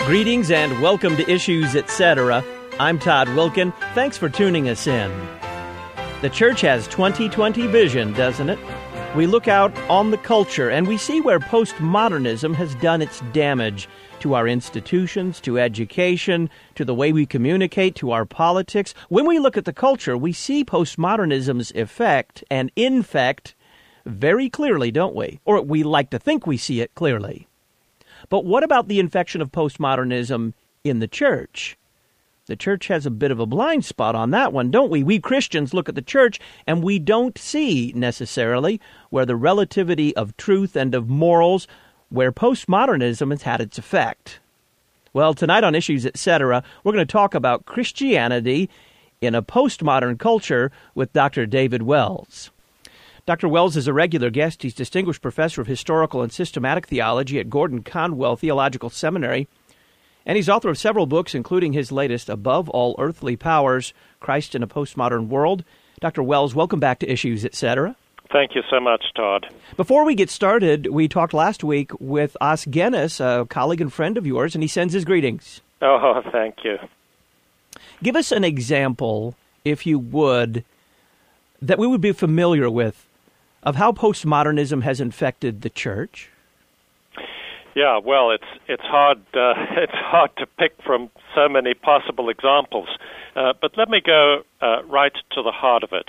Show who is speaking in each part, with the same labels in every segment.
Speaker 1: Greetings and welcome to Issues, Etc. I'm Todd Wilkin. Thanks for tuning us in. The church has 2020 vision, doesn't it? We look out on the culture and we see where postmodernism has done its damage to our institutions, to education, to the way we communicate, to our politics. When we look at the culture, we see postmodernism's effect and infect very clearly, don't we? Or we like to think we see it clearly. But what about the infection of postmodernism in the church? The church has a bit of a blind spot on that one, don't we? We Christians look at the church and we don't see necessarily where the relativity of truth and of morals, where postmodernism has had its effect. Well, tonight on Issues, Etc., we're going to talk about Christianity in a postmodern culture with Dr. David Wells. Dr. Wells is a regular guest. He's Distinguished Professor of Historical and Systematic Theology at Gordon Conwell Theological Seminary, and he's author of several books, including his latest, Above All Earthly Powers, Christ in a Postmodern World. Dr. Wells, welcome back to Issues, Etc.
Speaker 2: Thank you so much, Todd.
Speaker 1: Before we get started, we talked last week with Os Guinness, a colleague and friend of yours, and he sends his greetings.
Speaker 2: Oh, thank you.
Speaker 1: Give us an example, if you would, that we would be familiar with of how postmodernism has infected the church.
Speaker 2: Yeah, well, it's hard to pick from so many possible examples, but let me go right to the heart of it.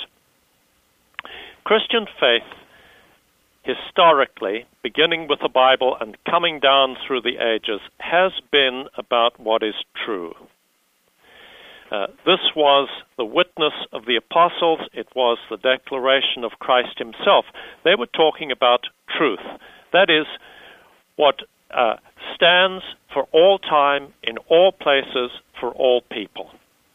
Speaker 2: Christian faith, historically, beginning with the Bible and coming down through the ages, has been about what is true. This was the witness of the apostles. It was the declaration of Christ himself. They were talking about truth. That is, what stands for all time, in all places, for all people.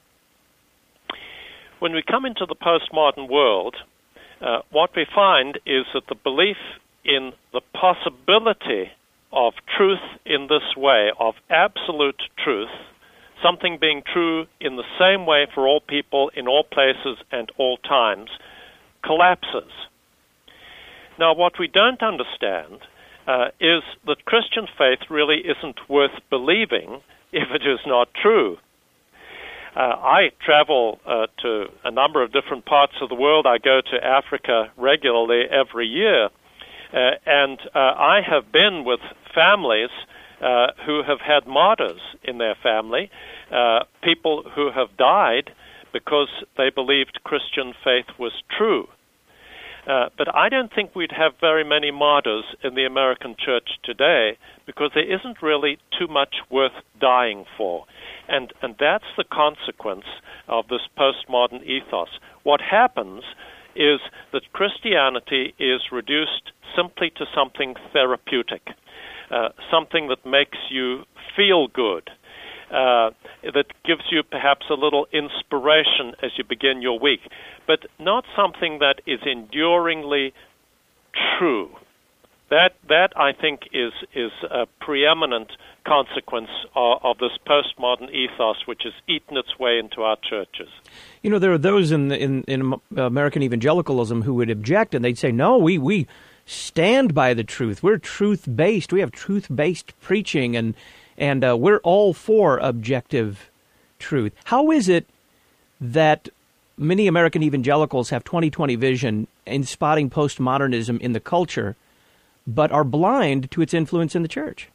Speaker 2: When we come into the postmodern world, what we find is that the belief in the possibility of truth in this way, of absolute truth, something being true in the same way for all people, in all places and all times, collapses. Now, what we don't understand is that Christian faith really isn't worth believing if it is not true. I travel to a number of different parts of the world. I go to Africa regularly every year, and I have been with families who have had martyrs in their family, people who have died because they believed Christian faith was true. But I don't think we'd have very many martyrs in the American church today because there isn't really too much worth dying for. And that's the consequence of this postmodern ethos. What happens is that Christianity is reduced simply to something therapeutic. Something that makes you feel good, that gives you perhaps a little inspiration as you begin your week, but not something that is enduringly true. That I think is a preeminent consequence of this postmodern ethos, which has eaten its way into our churches.
Speaker 1: You know, there are those in American evangelicalism who would object, and they'd say, no, we stand by the truth. We're truth-based. We have truth-based preaching, and we're all for objective truth. How is it that many American evangelicals have 2020 vision in spotting postmodernism in the culture, but are blind to its influence in the church?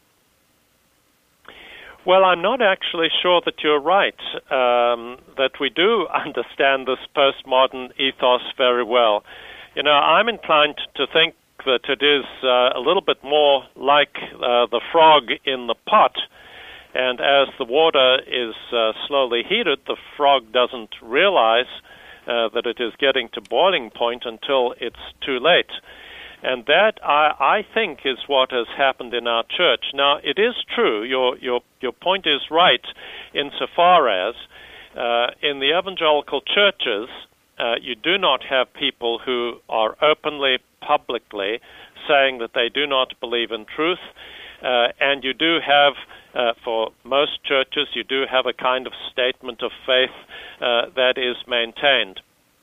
Speaker 2: Well, I'm not actually sure that you're right, that we do understand this postmodern ethos very well. You know, I'm inclined to think that it is a little bit more like the frog in the pot, and as the water is slowly heated, the frog doesn't realize that it is getting to boiling point until it's too late. And that, I think, is what has happened in our church. Now, it is true, your point is right, insofar as in the evangelical churches, you do not have people who are openly, publicly saying that they do not believe in truth, and you do have, for most churches, you do have a kind of statement of faith that is maintained.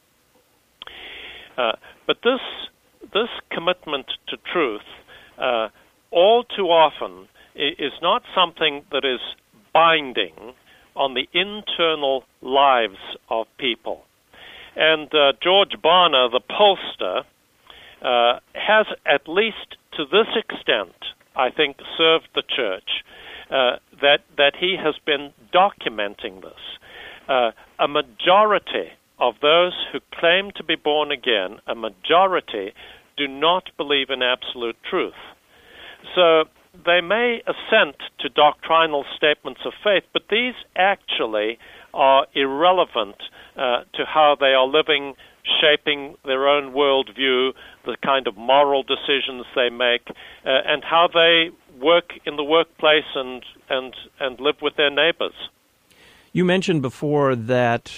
Speaker 2: But this commitment to truth, all too often, is not something that is binding on the internal lives of people. And George Barna, the pollster, has, at least to this extent, I think, served the church, that he has been documenting this. A majority of those who claim to be born again, a majority do not believe in absolute truth. So they may assent to doctrinal statements of faith, but these actually are irrelevant to how they are living, shaping their own worldview, the kind of moral decisions they make, and how they work in the workplace and live with their neighbors.
Speaker 1: You mentioned before that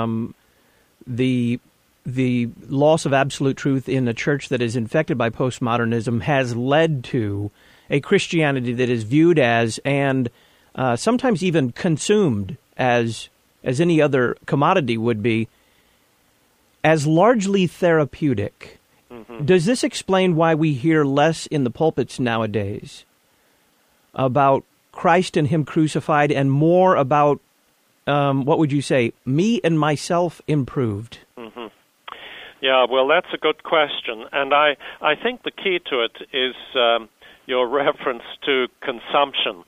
Speaker 1: the loss of absolute truth in a church that is infected by postmodernism has led to a Christianity that is viewed as, and sometimes even consumed as any other commodity would be, as largely therapeutic. Mm-hmm. Does this explain why we hear less in the pulpits nowadays about Christ and Him crucified and more about, what would you say, me and myself improved?
Speaker 2: Mm-hmm. Yeah, well, that's a good question. And I think the key to it is your reference to consumption.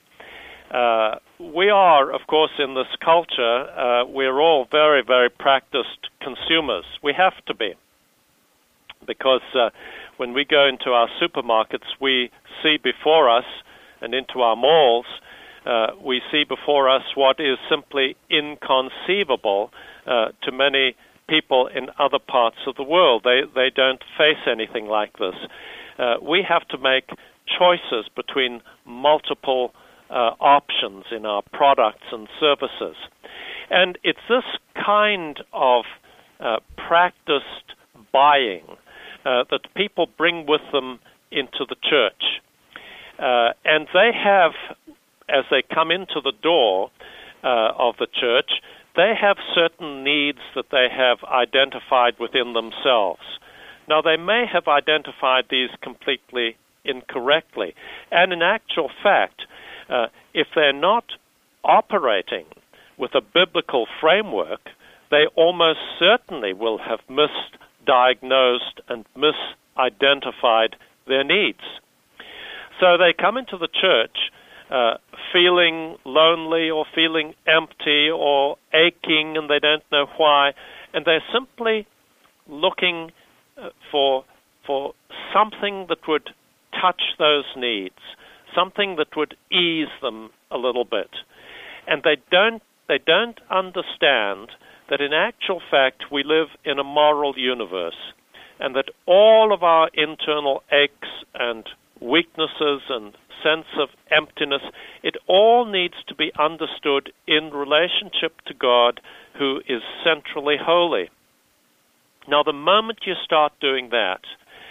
Speaker 2: We are, of course, in this culture, we're all very, very practiced consumers. We have to be. Because when we go into our supermarkets, we see before us, and into our malls, we see before us what is simply inconceivable to many people in other parts of the world. They don't face anything like this. We have to make choices between multiple options in our products and services. And it's this kind of practiced buying that people bring with them into the church. And they have, as they come into the door of the church, they have certain needs that they have identified within themselves. Now, they may have identified these completely incorrectly. And in actual fact, if they're not operating with a biblical framework, they almost certainly will have misdiagnosed and misidentified their needs. So they come into the church feeling lonely or feeling empty or aching, and they don't know why, and they're simply looking for something that would touch those needs, something that would ease them a little bit. And they don't understand that in actual fact we live in a moral universe, and that all of our internal aches and weaknesses and sense of emptiness, it all needs to be understood in relationship to God, who is centrally holy. Now, the moment you start doing that,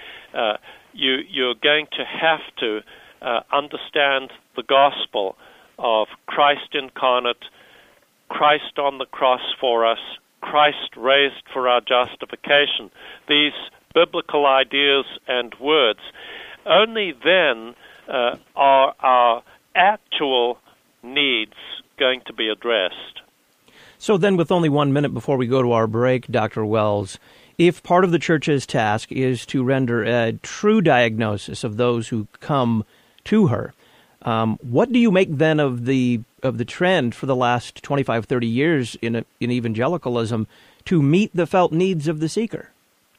Speaker 2: you're going to have to understand the gospel of Christ incarnate, Christ on the cross for us, Christ raised for our justification. These biblical ideas and words. Only then are our actual needs going to be addressed.
Speaker 1: So then, with only 1 minute before we go to our break, Dr. Wells, if part of the church's task is to render a true diagnosis of those who come to her, what do you make then of the trend for the last 25, 30 years in evangelicalism to meet the felt needs of the seeker?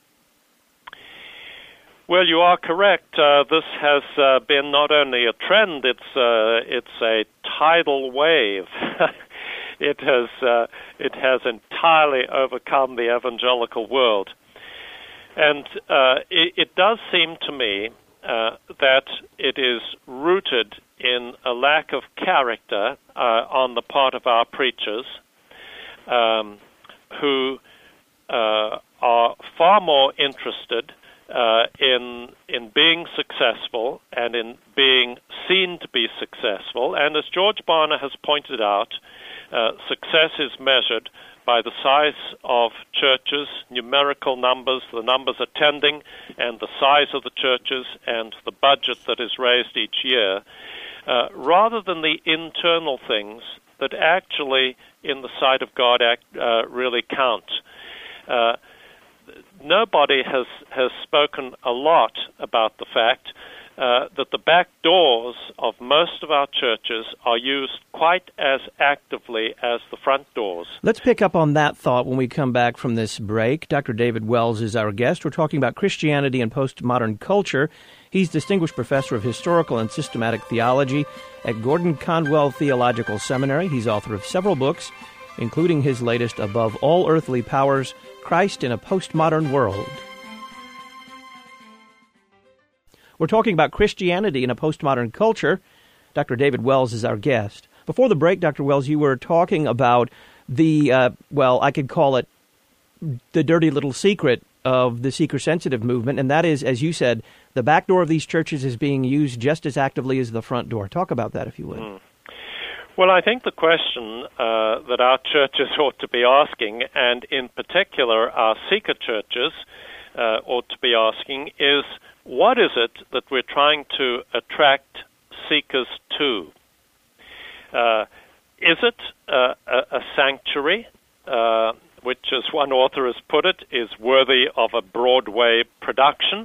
Speaker 2: Well, you are correct. This has been not only a trend; it's a tidal wave. It has entirely overcome the evangelical world, and it does seem to me that it is rooted in a lack of character on the part of our preachers, who are far more interested in being successful and in being seen to be successful. And as George Barna has pointed out, success is measured by the size of churches, numerical numbers, the numbers attending, and the size of the churches, and the budget that is raised each year, rather than the internal things that actually, in the sight of God, really count. Nobody has spoken a lot about the fact that the back doors of most of our churches are used quite as actively as the front doors.
Speaker 1: Let's pick up on that thought when we come back from this break. Dr. David Wells is our guest. We're talking about Christianity and postmodern culture. He's Distinguished Professor of Historical and Systematic Theology at Gordon Conwell Theological Seminary. He's author of several books, including his latest, Above All Earthly Powers, Christ in a Postmodern World. We're talking about Christianity in a postmodern culture. Dr. David Wells is our guest. Before the break, Dr. Wells, you were talking about the, I could call it the dirty little secret of the seeker-sensitive movement, and that is, as you said, the back door of these churches is being used just as actively as the front door. Talk about that, if you would.
Speaker 2: Well, I think the question that our churches ought to be asking, and in particular our seeker churches ought to be asking, is what is it that we're trying to attract seekers to? Is it a sanctuary, which, as one author has put it, is worthy of a Broadway production,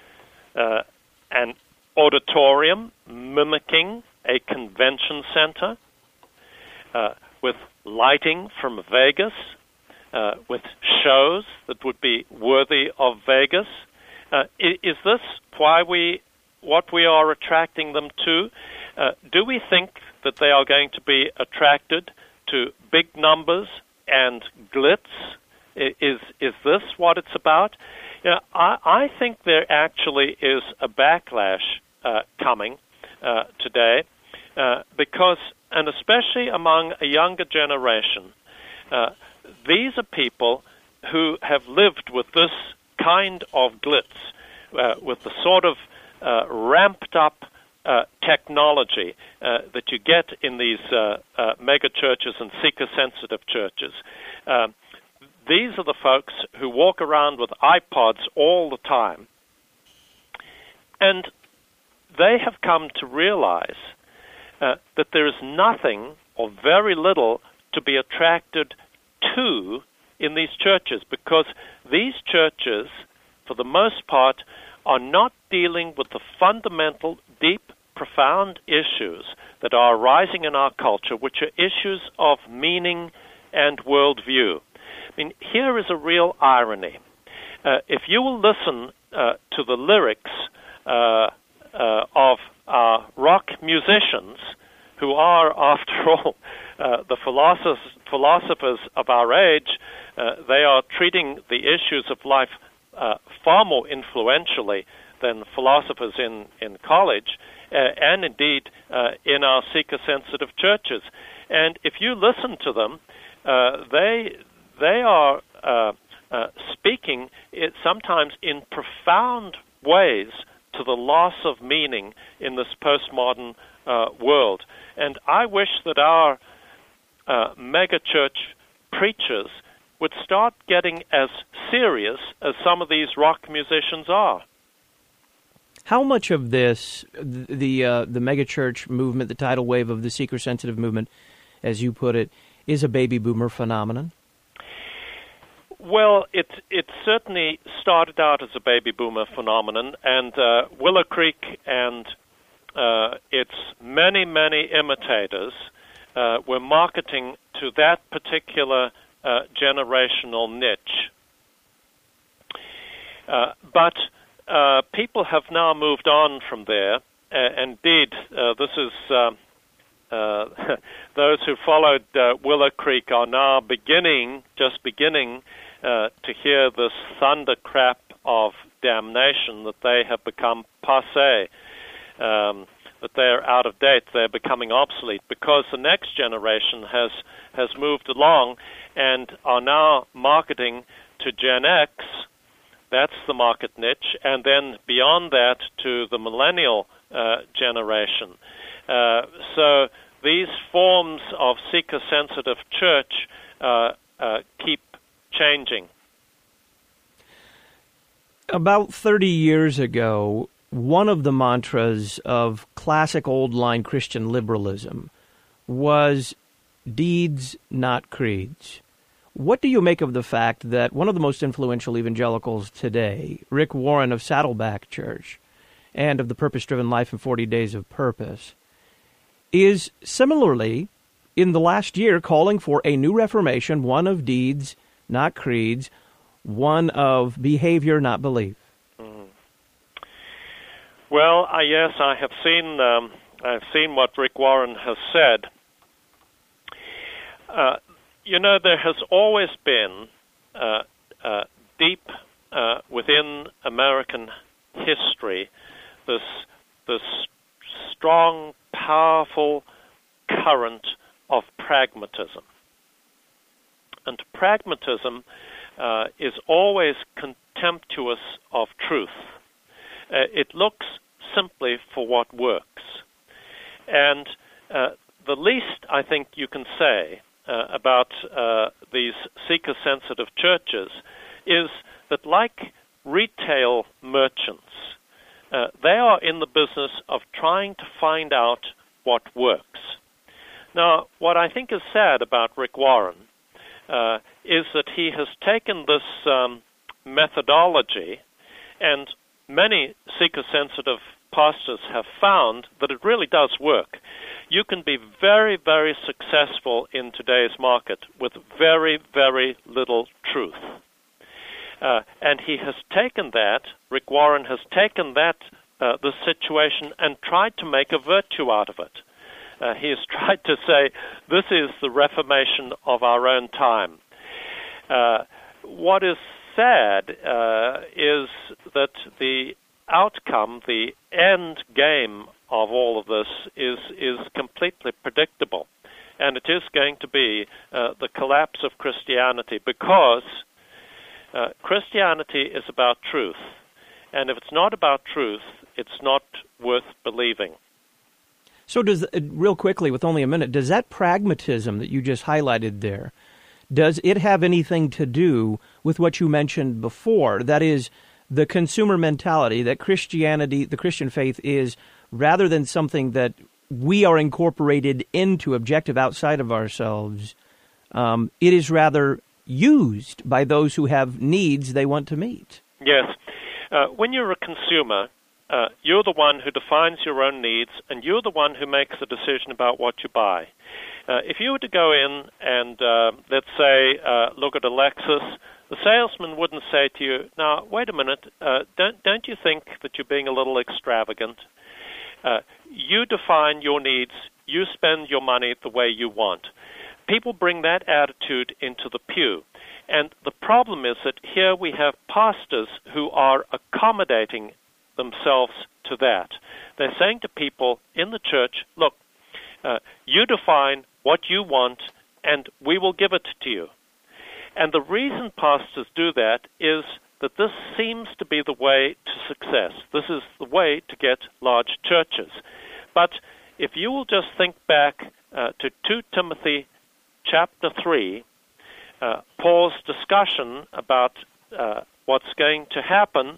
Speaker 2: an auditorium mimicking a convention center, with lighting from Vegas, with shows that would be worthy of Vegas? Is this what we are attracting them to? Do we think that they are going to be attracted to big numbers and glitz? Is this what it's about? I think there actually is a backlash coming today because, and especially among a younger generation, these are people who have lived with this kind of glitz, with the sort of ramped up technology that you get in these mega churches and seeker-sensitive churches. These are the folks who walk around with iPods all the time, and they have come to realize that there is nothing or very little to be attracted to in these churches, because these churches, for the most part, are not dealing with the fundamental, deep, profound issues that are arising in our culture, which are issues of meaning and worldview. I mean, here is a real irony. If you will listen to the lyrics of rock musicians, who are, after all, the philosophers of our age, they are treating the issues of life far more influentially than philosophers in college, and indeed in our seeker-sensitive churches. And if you listen to them, they are speaking sometimes in profound ways to the loss of meaning in this postmodern world. And I wish that our megachurch preachers would start getting as serious as some of these rock musicians are.
Speaker 1: How much of this, the megachurch movement, the tidal wave of the seeker-sensitive movement, as you put it, is a baby boomer phenomenon?
Speaker 2: Well, it certainly started out as a baby boomer phenomenon, and Willow Creek and its many, many imitators were marketing to that particular generational niche. But people have now moved on from there. Indeed, this is those who followed Willow Creek are now just beginning to hear this thundercrap of damnation that they have become passé, that they're out of date, they're becoming obsolete, because the next generation has moved along and are now marketing to Gen X. That's the market niche, and then beyond that to the millennial generation. So these forms of seeker-sensitive church keep changing.
Speaker 1: About 30 years ago, one of the mantras of classic old-line Christian liberalism was deeds, not creeds. What do you make of the fact that one of the most influential evangelicals today, Rick Warren of Saddleback Church and of the Purpose-Driven Life in 40 Days of Purpose, is similarly, in the last year, calling for a new reformation, one of deeds, not creeds, one of behavior, not belief?
Speaker 2: Well, yes, I have seen what Rick Warren has said. There has always been deep within American history this strong, powerful current of pragmatism. And pragmatism is always contemptuous of truth. It looks simply for what works. And the least I think you can say about these seeker-sensitive churches is that, like retail merchants, they are in the business of trying to find out what works. Now, what I think is sad about Rick Warren is that he has taken this methodology, and many seeker-sensitive pastors have found that it really does work. You can be very, very successful in today's market with very, very little truth. And he has taken that, Rick Warren has taken that, the situation, and tried to make a virtue out of it. He has tried to say, this is the Reformation of our own time. What is sad is that the outcome, the end game of all of this is completely predictable. And it is going to be the collapse of Christianity, because Christianity is about truth. And if it's not about truth, it's not worth believing.
Speaker 1: So does, real quickly, with only a minute, does that pragmatism that you just highlighted there, does it have anything to do with what you mentioned before? That is, the consumer mentality that Christianity, the Christian faith, is, rather than something that we are incorporated into, objective outside of ourselves, it is rather used by those who have needs they want to meet.
Speaker 2: Yes. When you're a consumer, you're the one who defines your own needs, and you're the one who makes the decision about what you buy. If you were to go in and, let's say, look at a Lexus, the salesman wouldn't say to you, now, wait a minute, don't you think that you're being a little extravagant? You define your needs, you spend your money the way you want. People bring that attitude into the pew. And the problem is that here we have pastors who are accommodating themselves to that. They're saying to people in the church, look, you define what you want, and we will give it to you. And the reason pastors do that is that this seems to be the way to success. This is the way to get large churches. But if you will just think back to 2 Timothy chapter 3, Paul's discussion about what's going to happen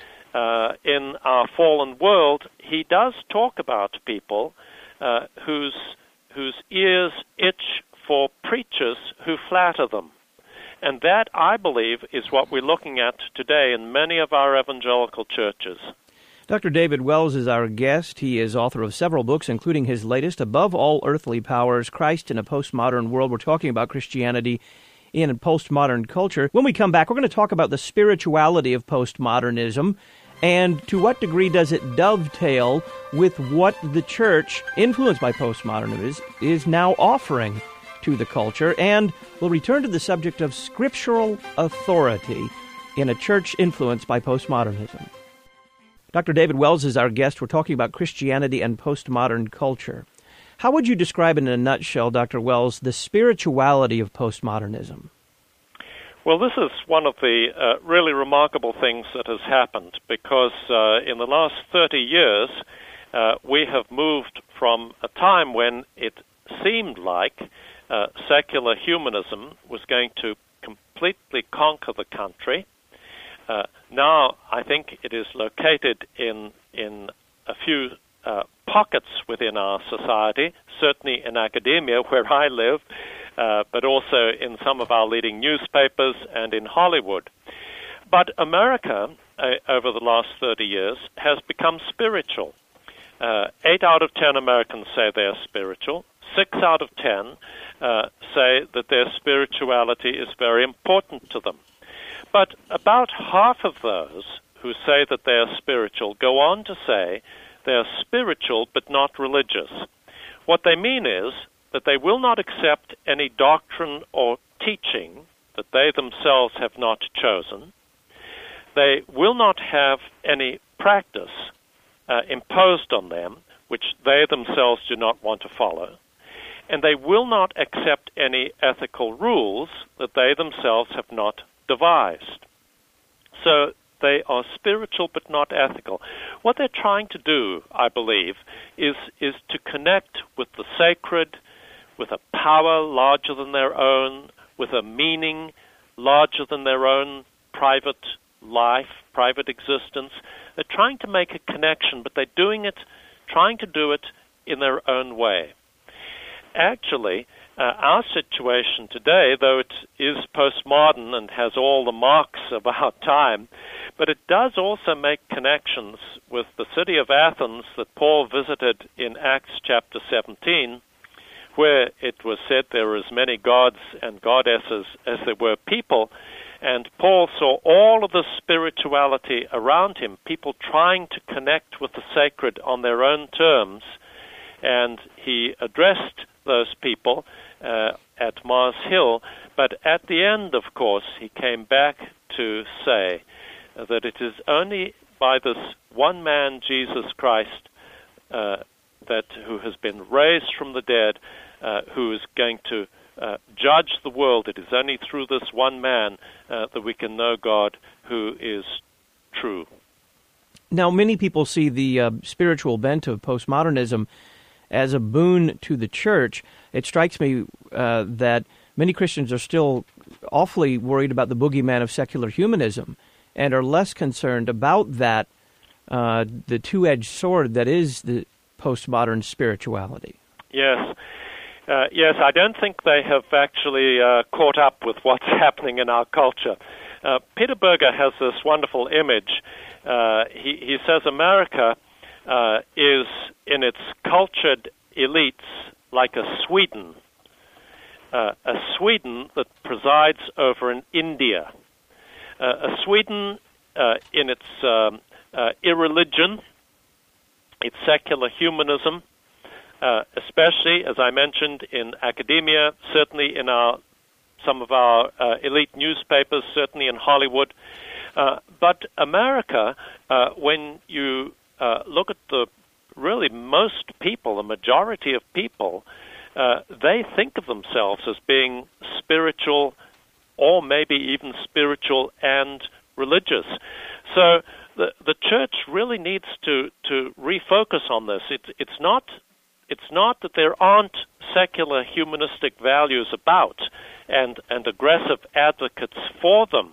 Speaker 2: in our fallen world, he does talk about people whose ears itch for preachers who flatter them. And that, I believe, is what we're looking at today in many of our evangelical churches.
Speaker 1: Dr. David Wells is our guest. He is author of several books, including his latest, Above All Earthly Powers, Christ in a Postmodern World. We're talking about Christianity in a postmodern culture. When we come back, we're going to talk about the spirituality of postmodernism, and to what degree does it dovetail with what the church, influenced by postmodernism, is now offering to the culture. And we'll return to the subject of scriptural authority in a church influenced by postmodernism. Dr. David Wells is our guest. We're talking about Christianity and postmodern culture. How would you describe in a nutshell, Dr. Wells, the spirituality of postmodernism?
Speaker 2: Well, this is one of the really remarkable things that has happened, because in the last 30 years, we have moved from a time when it seemed like secular humanism was going to completely conquer the country. Now, I think it is located in a few pockets within our society, certainly in academia where I live, but also in some of our leading newspapers and in Hollywood. But America, over the last 30 years, has become spiritual. 8 out of 10 Americans say they're spiritual. 6 out of 10 say that their spirituality is very important to them. But about half of those who say that they are spiritual go on to say they are spiritual but not religious. What they mean is that they will not accept any doctrine or teaching that they themselves have not chosen. They will not have any practice imposed on them which they themselves do not want to follow. And they will not accept any ethical rules that they themselves have not devised. So they are spiritual but not ethical. What they're trying to do, I believe, is to connect with the sacred, with a power larger than their own, with a meaning larger than their own private life, private existence. They're trying to make a connection, but they're trying to do it in their own way. Actually, our situation today, though it is postmodern and has all the marks of our time, but it does also make connections with the city of Athens that Paul visited in Acts chapter 17, where it was said there were as many gods and goddesses as there were people, and Paul saw all of the spirituality around him, people trying to connect with the sacred on their own terms, and he addressed those people at Mars Hill, but at the end, of course, he came back to say that it is only by this one man, Jesus Christ, who has been raised from the dead, who is going to judge the world. It is only through this one man that we can know God who is true.
Speaker 1: Now, many people see the spiritual bent of postmodernism as a boon to the church. It strikes me that many Christians are still awfully worried about the boogeyman of secular humanism and are less concerned about that, the two-edged sword that is the postmodern spirituality.
Speaker 2: Yes. Yes, I don't think they have actually caught up with what's happening in our culture. Peter Berger has this wonderful image. He says America is, in its cultured elites, like a Sweden that presides over an India, a Sweden in its irreligion, its secular humanism, especially, as I mentioned, in academia, certainly in some of our elite newspapers, certainly in Hollywood. But America, when you look at really most people, the majority of people, they think of themselves as being spiritual or maybe even spiritual and religious. So the church really needs to refocus on this. It's not that there aren't secular humanistic values about and aggressive advocates for them,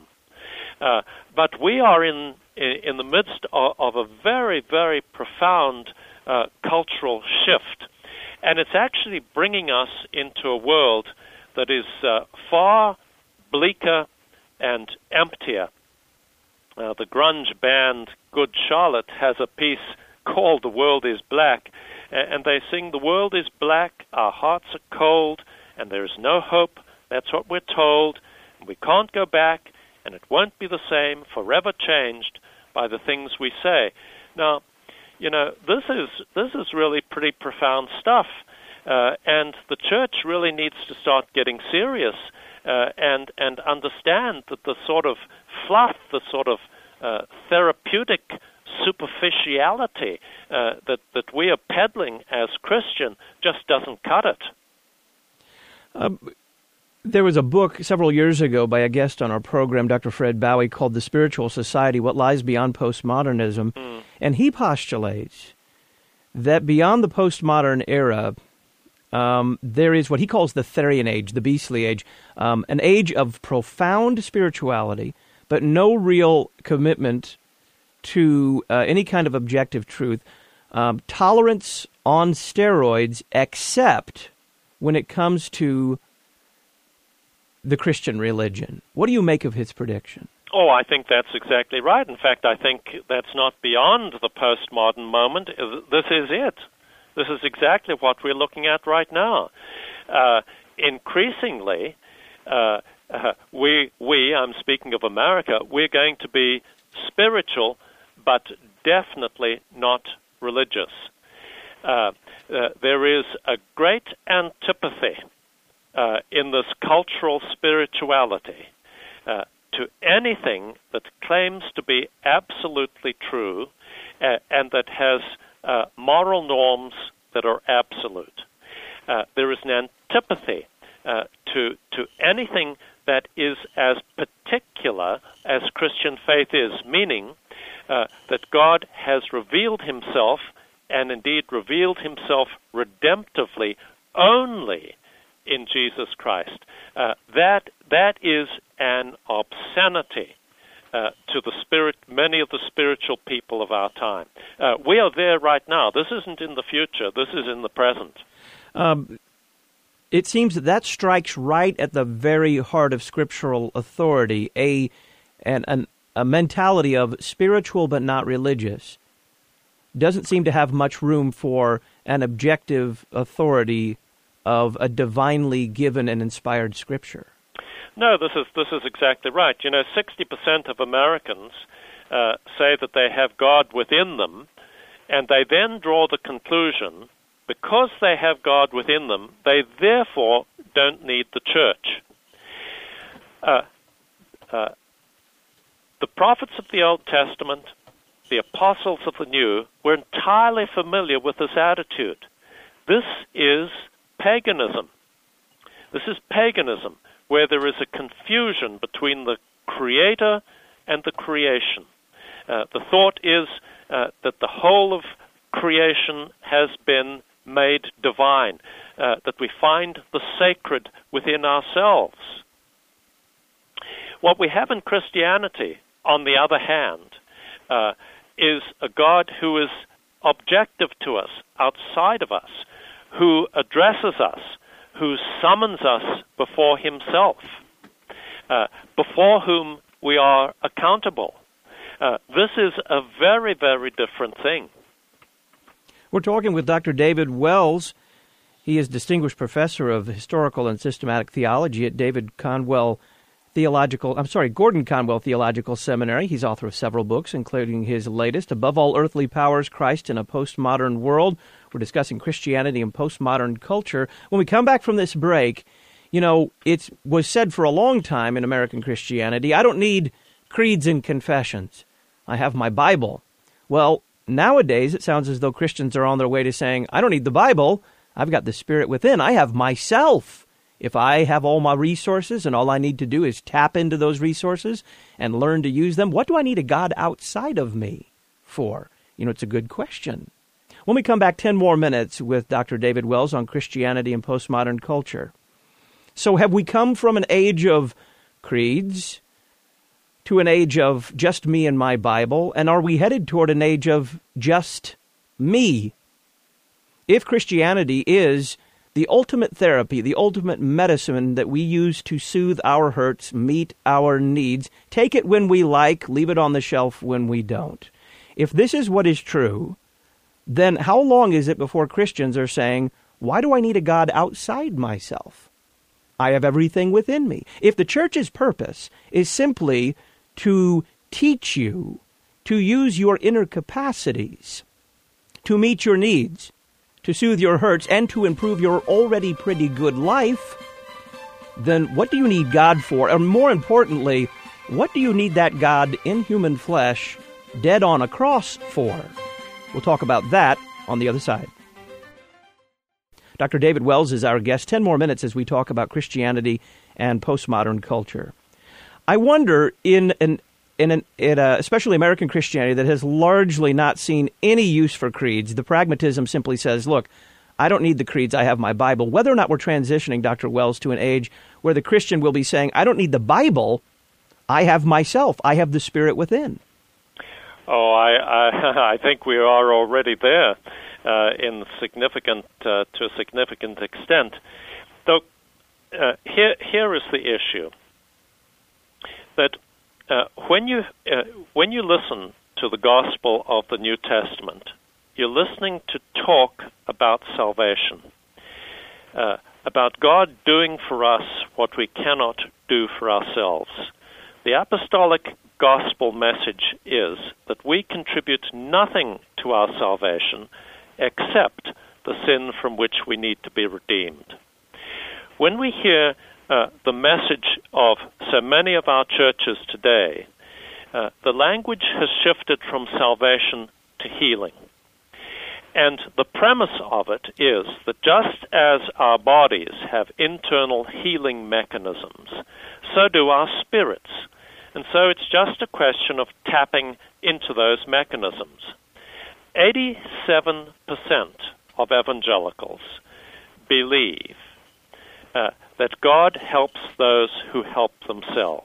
Speaker 2: but we are in the midst of a very, very profound cultural shift, and it's actually bringing us into a world that is far bleaker and emptier. The grunge band Good Charlotte has a piece called "The World is Black," and they sing, "The world is black, our hearts are cold, and there is no hope. That's what we're told. And we can't go back, and it won't be the same, forever changed by the things we say." Now, this is really pretty profound stuff, and the church really needs to start getting serious and understand that the sort of fluff, the sort of therapeutic superficiality that we are peddling as Christian just doesn't cut it.
Speaker 1: There was a book several years ago by a guest on our program, Dr. Fred Bowie, called The Spiritual Society, What Lies Beyond Postmodernism, and he postulates that beyond the postmodern era, there is what he calls the Therian age, the beastly age, an age of profound spirituality, but no real commitment to any kind of objective truth, tolerance on steroids, except when it comes to the Christian religion. What do you make of his prediction?
Speaker 2: Oh, I think that's exactly right. In fact, I think that's not beyond the postmodern moment. This is it. This is exactly what we're looking at right now. Increasingly, I'm speaking of America, we're going to be spiritual, but definitely not religious. There is a great antipathy in this cultural spirituality to anything that claims to be absolutely true and that has moral norms that are absolute. There is an antipathy to anything that is as particular as Christian faith is, meaning that God has revealed himself, and indeed revealed himself redemptively only in Jesus Christ. That is an obscenity to many of the spiritual people of our time. We are there right now. This isn't in the future. This is in the present.
Speaker 1: It seems that strikes right at the very heart of scriptural authority, a mentality of spiritual but not religious. Doesn't seem to have much room for an objective authority of a divinely given and inspired Scripture.
Speaker 2: No, this is exactly right. 60% of Americans say that they have God within them, and they then draw the conclusion, because they have God within them, they therefore don't need the church. The prophets of the Old Testament, the apostles of the New, were entirely familiar with this attitude. This is paganism. This is paganism, where there is a confusion between the Creator and the creation. The thought is that the whole of creation has been made divine, that we find the sacred within ourselves. What we have in Christianity, on the other hand, is a God who is objective to us, outside of us, who addresses us, who summons us before himself, before whom we are accountable. This is a very, very different thing.
Speaker 1: We're talking with Dr. David Wells. He is Distinguished Professor of Historical and Systematic Theology at Gordon Conwell Theological Seminary. He's author of several books, including his latest, Above All Earthly Powers, Christ in a Postmodern World. We're discussing Christianity and postmodern culture. When we come back from this break, it was said for a long time in American Christianity, I don't need creeds and confessions. I have my Bible. Well, nowadays it sounds as though Christians are on their way to saying, I don't need the Bible. I've got the Spirit within. I have myself. If I have all my resources and all I need to do is tap into those resources and learn to use them, what do I need a God outside of me for? It's a good question. When we come back, 10 more minutes with Dr. David Wells on Christianity and postmodern culture. So have we come from an age of creeds to an age of just me and my Bible? And are we headed toward an age of just me? If Christianity is the ultimate therapy, the ultimate medicine that we use to soothe our hurts, meet our needs, take it when we like, leave it on the shelf when we don't. If this is what is true, then how long is it before Christians are saying, why do I need a God outside myself? I have everything within me. If the church's purpose is simply to teach you to use your inner capacities to meet your needs, to soothe your hurts, and to improve your already pretty good life, then what do you need God for? And more importantly, what do you need that God in human flesh, dead on a cross for? We'll talk about that on the other side. Dr. David Wells is our guest. 10 more minutes as we talk about Christianity and postmodern culture. I wonder, in especially American Christianity that has largely not seen any use for creeds, the pragmatism simply says, look, I don't need the creeds, I have my Bible. Whether or not we're transitioning, Dr. Wells, to an age where the Christian will be saying, I don't need the Bible, I have myself, I have the Spirit within.
Speaker 2: Oh, I think we are already there to a significant extent. So here is the issue that when you listen to the gospel of the New Testament, you're listening to talk about salvation, about God doing for us what we cannot do for ourselves. The apostolic gospel message is that we contribute nothing to our salvation except the sin from which we need to be redeemed. When we hear the message of so many of our churches today, the language has shifted from salvation to healing. And the premise of it is that just as our bodies have internal healing mechanisms, so do our spirits. And so it's just a question of tapping into those mechanisms. 87% of evangelicals believe that God helps those who help themselves.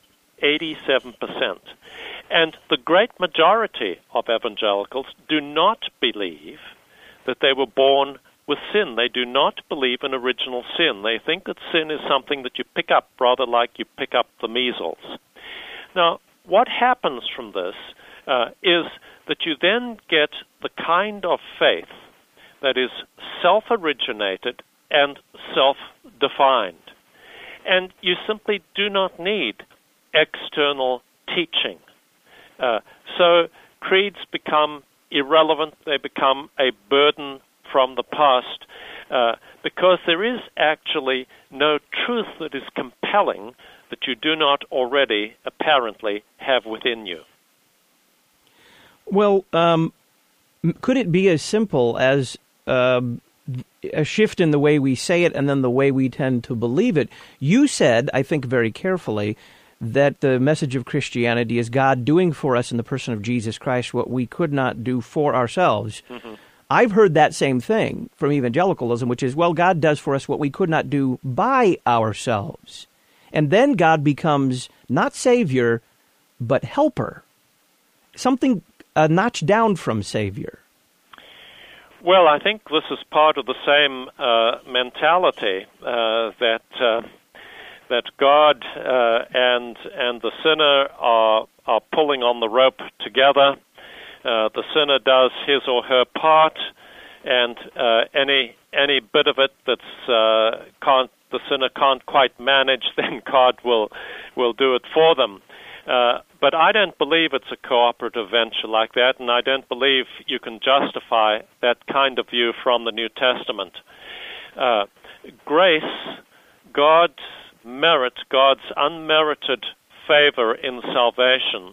Speaker 2: 87%. And the great majority of evangelicals do not believe that they were born with sin. They do not believe in original sin. They think that sin is something that you pick up, rather like you pick up the measles. Now, what happens from this is that you then get the kind of faith that is self-originated and self-defined. And you simply do not need external teaching. So creeds become irrelevant. They become a burden from the past because there is actually no truth that is compelling that you do not already apparently have within you.
Speaker 1: Well, could it be as simple as a shift in the way we say it and then the way we tend to believe it? You said, I think very carefully, that the message of Christianity is God doing for us in the person of Jesus Christ what we could not do for ourselves. Mm-hmm. I've heard that same thing from evangelicalism, which is, well, God does for us what we could not do by ourselves. And then God becomes not Savior, but helper. Something a notch down from Savior.
Speaker 2: Well, I think this is part of the same mentality that God and the sinner are pulling on the rope together. The sinner does his or her part, and any bit of it the sinner can't quite manage, then God will do it for them. But I don't believe it's a cooperative venture like that, and I don't believe you can justify that kind of view from the New Testament. Grace, God's merit, God's unmerited favor in salvation,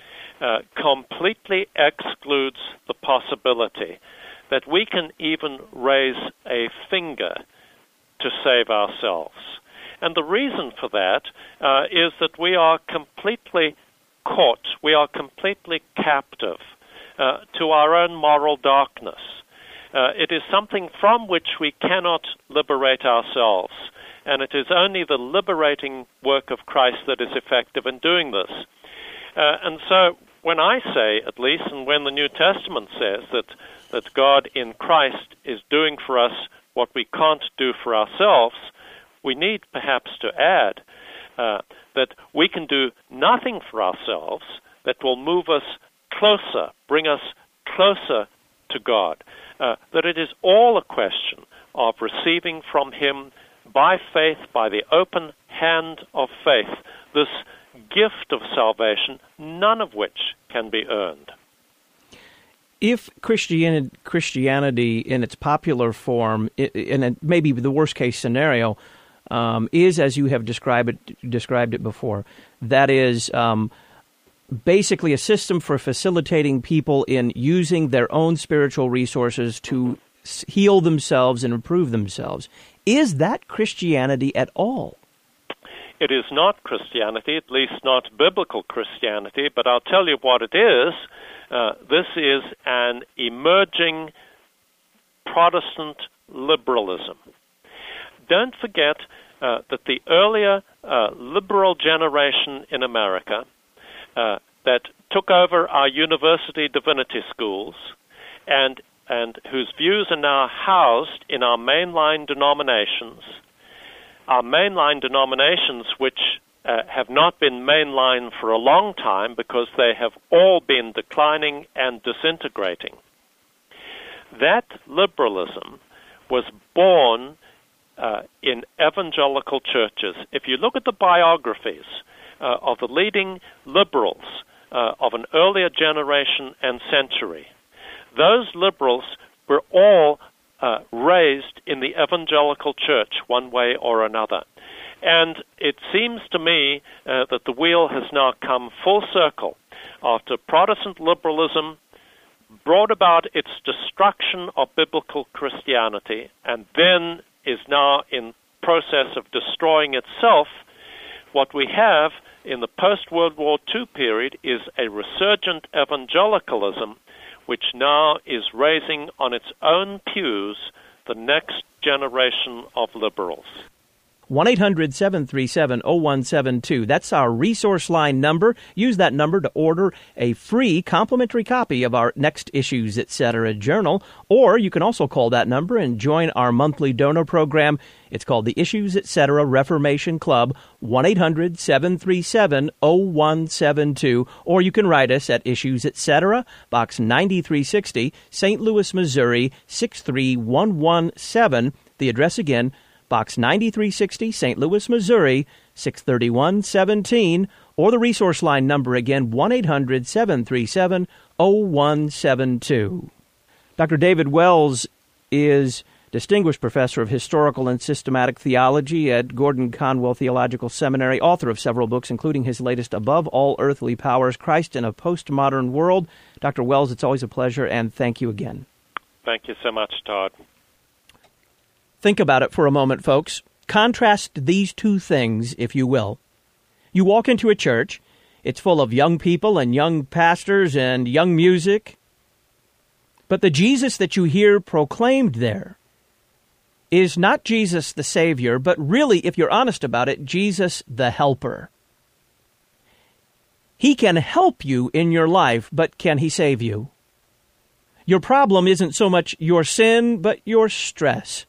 Speaker 2: completely excludes the possibility that we can even raise a finger to save ourselves. And the reason for that is that we are completely caught, we are completely captive to our own moral darkness. It is something from which we cannot liberate ourselves, and it is only the liberating work of Christ that is effective in doing this. And so when I say, at least, and when the New Testament says that God in Christ is doing for us what we can't do for ourselves, we need perhaps to add that we can do nothing for ourselves that will move us closer, bring us closer to God. That it is all a question of receiving from Him by faith, by the open hand of faith, this gift of salvation, none of which can be earned.
Speaker 1: If Christianity in its popular form, in maybe the worst-case scenario, is as you have described it before, that is basically a system for facilitating people in using their own spiritual resources to heal themselves and improve themselves. Is that Christianity at all?
Speaker 2: It is not Christianity, at least not biblical Christianity, but I'll tell you what it is. This is an emerging Protestant liberalism. Don't forget that the earlier liberal generation in America that took over our university divinity schools and whose views are now housed in our mainline denominations. Our mainline denominations, which have not been mainline for a long time because they have all been declining and disintegrating. That liberalism was born in evangelical churches. If you look at the biographies of the leading liberals of an earlier generation and century, those liberals were all raised in the evangelical church one way or another. And it seems to me that the wheel has now come full circle after Protestant liberalism brought about its destruction of biblical Christianity and then is now in process of destroying itself. What we have in the post-World War II period is a resurgent evangelicalism which now is raising on its own pews the next generation of liberals.
Speaker 1: 1-800-737-0172. That's our resource line number. Use that number to order a free complimentary copy of our Next Issues, Etc. journal. Or you can also call that number and join our monthly donor program. It's called the Issues, Etc. Reformation Club, 1-800-737-0172. Or you can write us at Issues, Etc., Box 9360, St. Louis, Missouri, 63117. The address again, Box 9360, St. Louis, Missouri, 63117, or the resource line number again, 1-800-737-0172. Dr. David Wells is Distinguished Professor of Historical and Systematic Theology at Gordon Conwell Theological Seminary, author of several books, including his latest, Above All Earthly Powers, Christ in a Postmodern World. Dr. Wells, it's always a pleasure, and thank you again.
Speaker 2: Thank you so much, Todd.
Speaker 1: Think about it for a moment, folks. Contrast these two things, if you will. You walk into a church. It's full of young people and young pastors and young music. But the Jesus that you hear proclaimed there is not Jesus the Savior, but really, if you're honest about it, Jesus the Helper. He can help you in your life, but can he save you? Your problem isn't so much your sin, but your stress.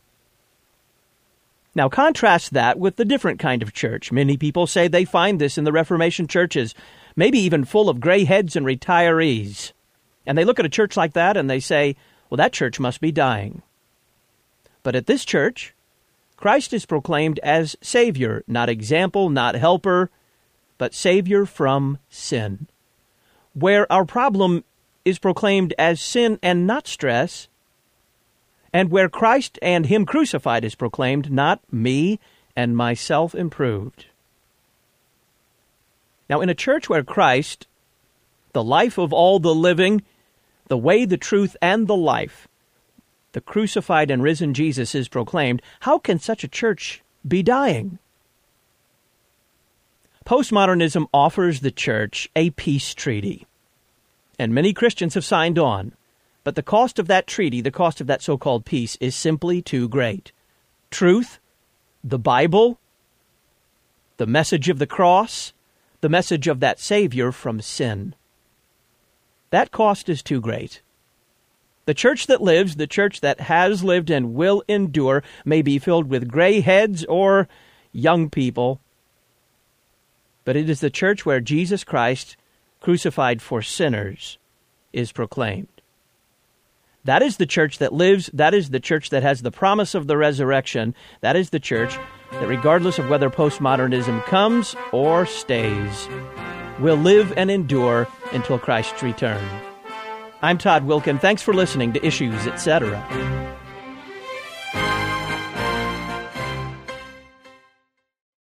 Speaker 1: Now, contrast that with the different kind of church. Many people say they find this in the Reformation churches, maybe even full of gray heads and retirees. And they look at a church like that and they say, well, that church must be dying. But at this church, Christ is proclaimed as Savior, not example, not helper, but Savior from sin. Where our problem is proclaimed as sin and not stress, and where Christ and Him crucified is proclaimed, not me and myself improved. Now, in a church where Christ, the life of all the living, the way, the truth, and the life, the crucified and risen Jesus is proclaimed, how can such a church be dying? Postmodernism offers the church a peace treaty, and many Christians have signed on. But the cost of that treaty, the cost of that so-called peace, is simply too great. Truth, the Bible, the message of the cross, the message of that Savior from sin. That cost is too great. The church that lives, the church that has lived and will endure, may be filled with gray heads or young people, but it is the church where Jesus Christ, crucified for sinners, is proclaimed. That is the church that lives. That is the church that has the promise of the resurrection. That is the church that, regardless of whether postmodernism comes or stays, will live and endure until Christ's return. I'm Todd Wilken. Thanks for listening to Issues, Etc.